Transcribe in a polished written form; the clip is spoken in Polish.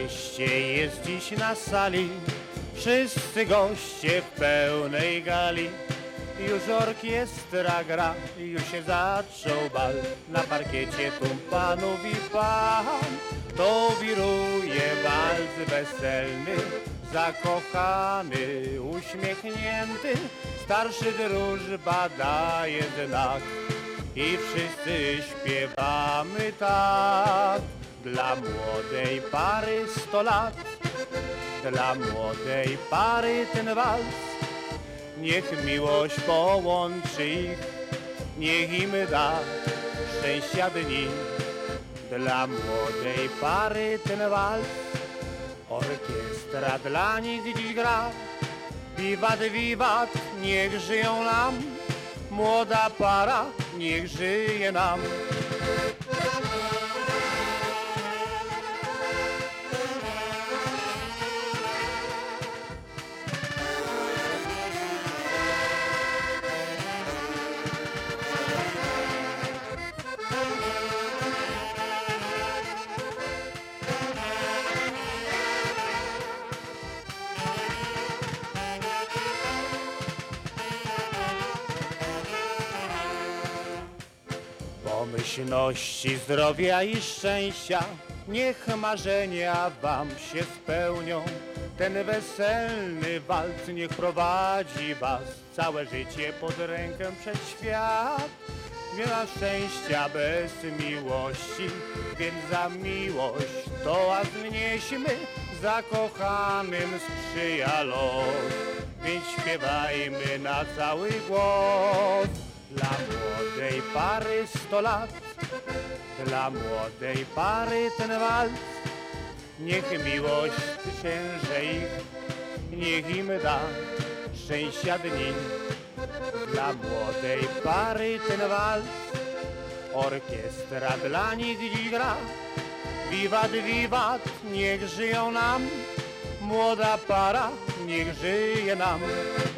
Szczęście jest dziś na sali, wszyscy goście w pełnej gali. Już orkiestra gra, już się zaczął bal. Na parkiecie tu panów i pan, to wiruje walc weselny. Zakochany, uśmiechnięty, starszy wróżba daje znak. I wszyscy śpiewamy tak. Dla młodej pary 100 lat, dla młodej pary ten wals. Niech miłość połączy ich, niech im da szczęścia dni. Dla młodej pary ten wals, orkiestra dla nich dziś gra. Wiwat, wiwat, niech żyją nam, młoda para, niech żyje nam. Pomyślności, zdrowia i szczęścia, niech marzenia wam się spełnią. Ten weselny walc niech prowadzi was całe życie pod rękę przed świat. Nie ma szczęścia bez miłości, więc za miłość toast wnieśmy, zakochanym sprzyja los. Więc śpiewajmy na cały głos. Dla młodej pary 100 lat, dla młodej pary ten wals. Niech miłość księże ich, niech im da szczęścia dni. Dla młodej pary ten wals, orkiestra dla nich dziś gra. Wiwat, wiwat, niech żyją nam, młoda para, niech żyje nam.